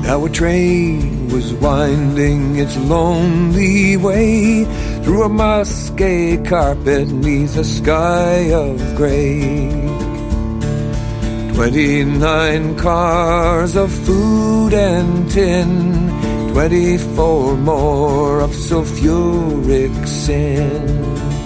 how a train was winding its lonely way through a musky carpet 'neath a sky of grey. 29 cars of food and tin, 24 more of sulfuric sin.